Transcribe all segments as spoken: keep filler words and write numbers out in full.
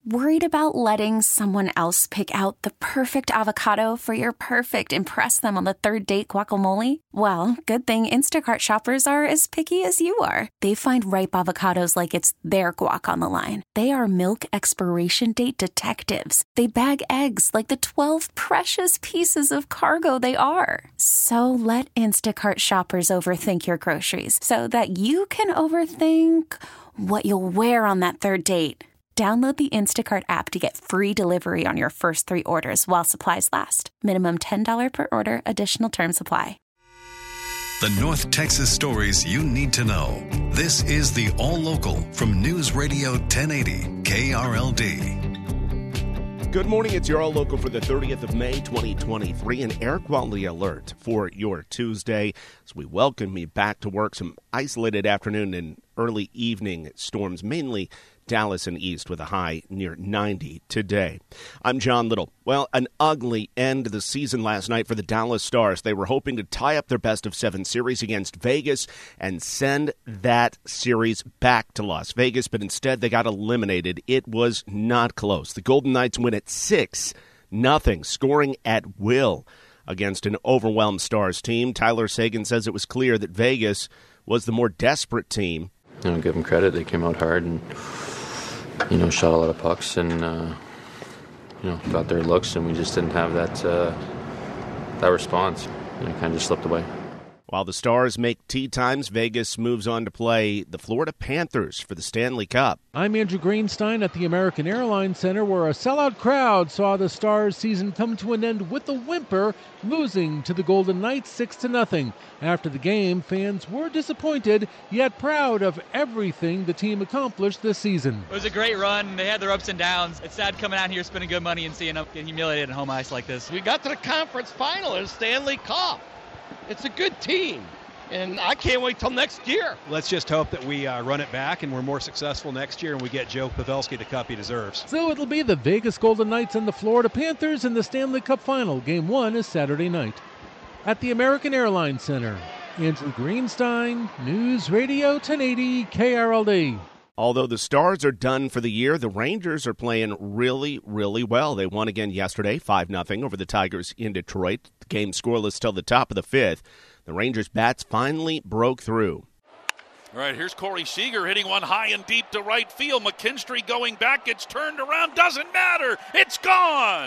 Worried about letting someone else pick out the perfect avocado for your perfect impress them on the third date guacamole? Well, good thing Instacart shoppers are as picky as you are. They find ripe avocados like it's their guac on the line. They are milk expiration date detectives. They bag eggs like the twelve precious pieces of cargo they are. So let Instacart shoppers overthink your groceries so that you can overthink what you'll wear on that third date. Download the Instacart app to get free delivery on your first three orders while supplies last. Minimum ten dollars per order. Additional terms apply. The North Texas stories you need to know. This is the All Local from News Radio ten eighty K R L D. Good morning. It's your All Local for the thirtieth of May, twenty twenty-three, an air quality alert for your Tuesday as we welcome you back to work. Some isolated afternoon and early evening storms, mainly Dallas and east, with a high near ninety today. I'm John Little. Well, an ugly end to the season last night for the Dallas Stars. They were hoping to tie up their best of seven series against Vegas and send that series back to Las Vegas, but instead they got eliminated. It was not close. The Golden Knights win at six nothing, scoring at will against an overwhelmed Stars team. Tyler Seguin says it was clear that Vegas was the more desperate team. You know, give them credit. They came out hard and, you know, shot a lot of pucks and, uh, you know, got their looks, and we just didn't have that uh, that response. And it kind of just slipped away. While the Stars make tea times, Vegas moves on to play the Florida Panthers for the Stanley Cup. I'm Andrew Greenstein at the American Airlines Center, where a sellout crowd saw the Stars season come to an end with a whimper, losing to the Golden Knights six to nothing. After the game, fans were disappointed, yet proud of everything the team accomplished this season. It was a great run. They had their ups and downs. It's sad coming out here spending good money and seeing them get humiliated on home ice like this. We got to the conference final in Stanley Cup. It's a good team, and I can't wait till next year. Let's just hope that we uh, run it back and we're more successful next year and we get Joe Pavelski the cup he deserves. So it'll be the Vegas Golden Knights and the Florida Panthers in the Stanley Cup Final. Game one is Saturday night. At the American Airlines Center, Andrew Greenstein, News Radio ten eighty K R L D. Although the Stars are done for the year, the Rangers are playing really, really well. They won again yesterday, five nothing over the Tigers in Detroit. The game scoreless till the top of the fifth. The Rangers' bats finally broke through. All right, here's Corey Seager hitting one high and deep to right field. McKinstry going back, gets turned around, doesn't matter. It's gone.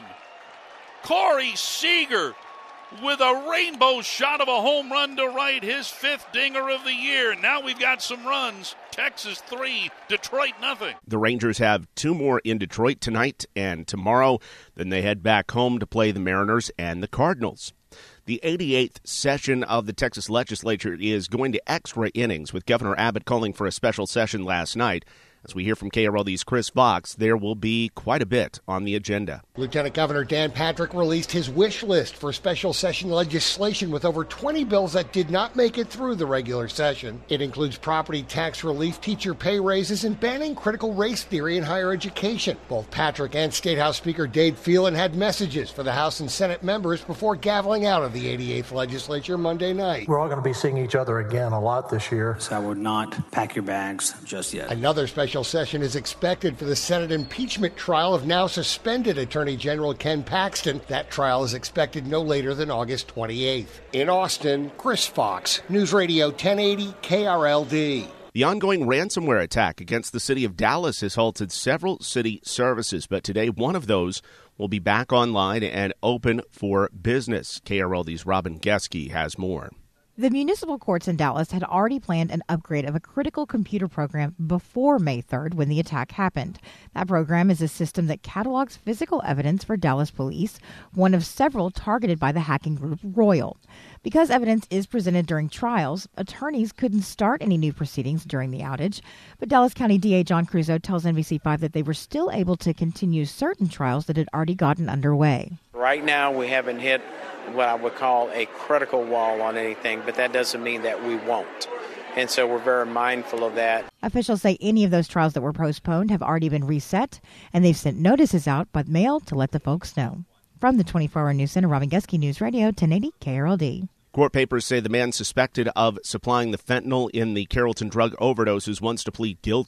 Corey Seager with a rainbow shot of a home run to right, his fifth dinger of the year. Now we've got some runs. Texas three, Detroit nothing. The Rangers have two more in Detroit tonight and tomorrow. Then they head back home to play the Mariners and the Cardinals. The eighty-eighth session of the Texas legislature is going to extra innings, with Governor Abbott calling for a special session last night. As we hear from K R L D's Chris Fox, there will be quite a bit on the agenda. Lieutenant Governor Dan Patrick released his wish list for special session legislation with over twenty bills that did not make it through the regular session. It includes property tax relief, teacher pay raises, and banning critical race theory in higher education. Both Patrick and State House Speaker Dade Phelan had messages for the House and Senate members before gaveling out of the eighty-eighth legislature Monday night. We're all going to be seeing each other again a lot this year. So I would not pack your bags just yet. Another special session is expected for the Senate impeachment trial of now suspended Attorney General Ken Paxton. That trial is expected no later than August twenty-eighth. In Austin, Chris Fox, News Radio ten eighty K R L D. The ongoing ransomware attack against the city of Dallas has halted several city services, but today one of those will be back online and open for business. K R L D's Robin Geske has more. The municipal courts in Dallas had already planned an upgrade of a critical computer program before May third when the attack happened. That program is a system that catalogs physical evidence for Dallas police, one of several targeted by the hacking group Royal. Because evidence is presented during trials, attorneys couldn't start any new proceedings during the outage. But Dallas County D A John Cruzo tells N B C five that they were still able to continue certain trials that had already gotten underway. Right now, we haven't hit what I would call a critical wall on anything, but that doesn't mean that we won't. And so we're very mindful of that. Officials say any of those trials that were postponed have already been reset, and they've sent notices out by mail to let the folks know. From the twenty-four hour News Center, Robin Geske, News Radio ten eighty K R L D. Court papers say the man suspected of supplying the fentanyl in the Carrollton drug overdoses wants to plead guilty.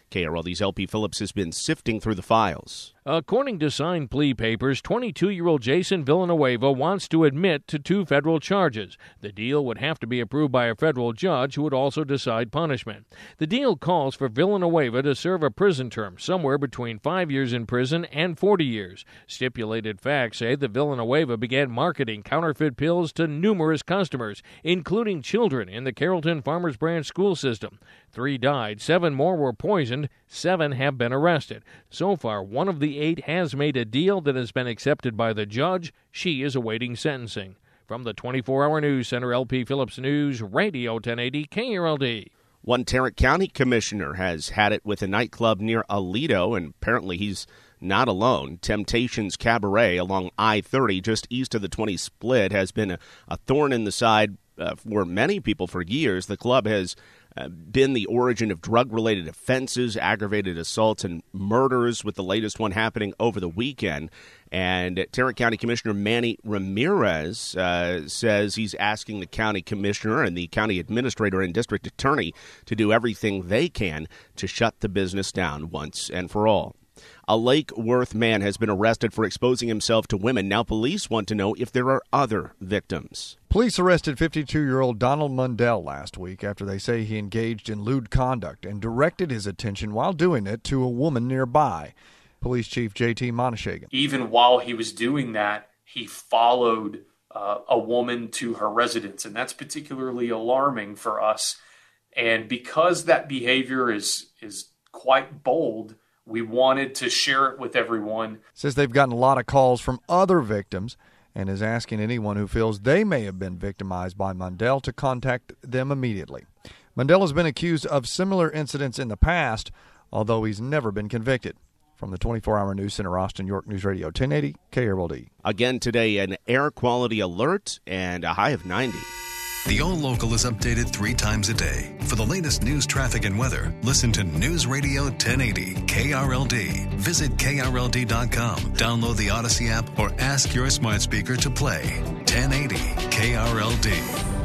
K R L D's L P Phillips has been sifting through the files. According to signed plea papers, twenty-two-year-old Jason Villanueva wants to admit to two federal charges. The deal would have to be approved by a federal judge who would also decide punishment. The deal calls for Villanueva to serve a prison term somewhere between five years in prison and forty years. Stipulated facts say that Villanueva began marketing counterfeit pills to numerous customers, including children in the Carrollton Farmers Branch school system. Three died, seven more were poisoned, seven have been arrested. So far, one of the eight has made a deal that has been accepted by the judge. She is awaiting sentencing. From the twenty-four hour News Center, L P Phillips News, Radio ten eighty K R L D. One Tarrant County commissioner has had it with a nightclub near Aledo, and apparently he's not alone. Temptations Cabaret along I thirty, just east of the twenty split, has been a, a thorn in the side uh, for many people for years. The club has Uh, been the origin of drug-related offenses, aggravated assaults, and murders, with the latest one happening over the weekend. And Tarrant County Commissioner Manny Ramirez uh, says he's asking the county commissioner and the county administrator and district attorney to do everything they can to shut the business down once and for all. A Lake Worth man has been arrested for exposing himself to women. Now police want to know if there are other victims. Police arrested fifty-two-year-old Donald Mundell last week after they say he engaged in lewd conduct and directed his attention while doing it to a woman nearby. Police Chief J T Monishagan. Even while he was doing that, he followed uh, a woman to her residence, and that's particularly alarming for us. And because that behavior is is quite bold, we wanted to share it with everyone. Says they've gotten a lot of calls from other victims and is asking anyone who feels they may have been victimized by Mundell to contact them immediately. Mundell has been accused of similar incidents in the past, although he's never been convicted. From the twenty-four hour News Center, Austin, York News Radio, ten eighty K R L D. Again today, an air quality alert and a high of ninety. The All Local is updated three times a day. For the latest news, traffic, and weather, listen to News Radio ten eighty K R L D. Visit K R L D dot com, download the Odyssey app, or ask your smart speaker to play ten eighty K R L D.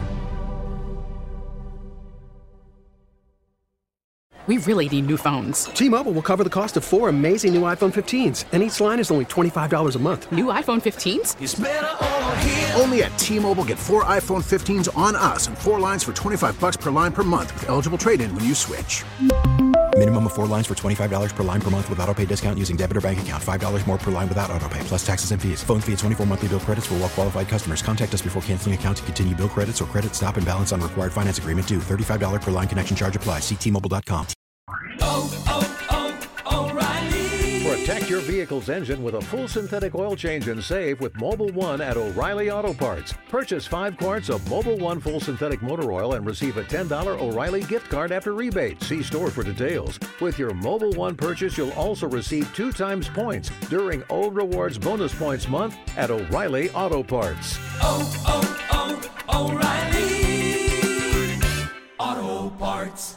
We really need new phones. T-Mobile will cover the cost of four amazing new iPhone fifteens, and each line is only twenty-five dollars a month. New iPhone fifteens? It's better over here. Only at T-Mobile, get four iPhone fifteens on us and four lines for twenty-five bucks per line per month with eligible trade-in when you switch. Minimum of four lines for twenty-five dollars per line per month with autopay discount using debit or bank account. five dollars more per line without autopay, plus taxes and fees. Phone fee at twenty-four monthly bill credits for well-qualified customers. Contact us before canceling account to continue bill credits or credit stop and balance on required finance agreement due. thirty-five dollars per line connection charge applies. See T Mobile dot com. Oh, oh, oh, O'Reilly. Protect your vehicle's engine with a full synthetic oil change and save with Mobil one at O'Reilly Auto Parts. Purchase five quarts of Mobil one full synthetic motor oil and receive a ten dollars O'Reilly gift card after rebate. See store for details. With your Mobil one purchase, you'll also receive two times points during O Rewards Bonus Points Month at O'Reilly Auto Parts. Oh, oh, oh, O'Reilly Auto Parts.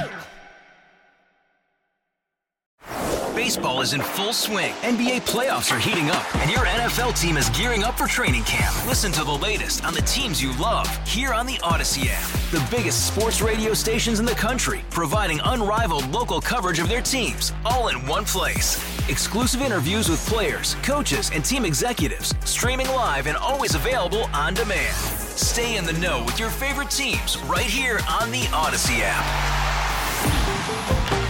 Baseball is in full swing. N B A playoffs are heating up, and your N F L team is gearing up for training camp. Listen to the latest on the teams you love here on the Odyssey app. The biggest sports radio stations in the country, providing unrivaled local coverage of their teams, all in one place. Exclusive interviews with players, coaches, and team executives, streaming live and always available on demand. Stay in the know with your favorite teams right here on the Odyssey app.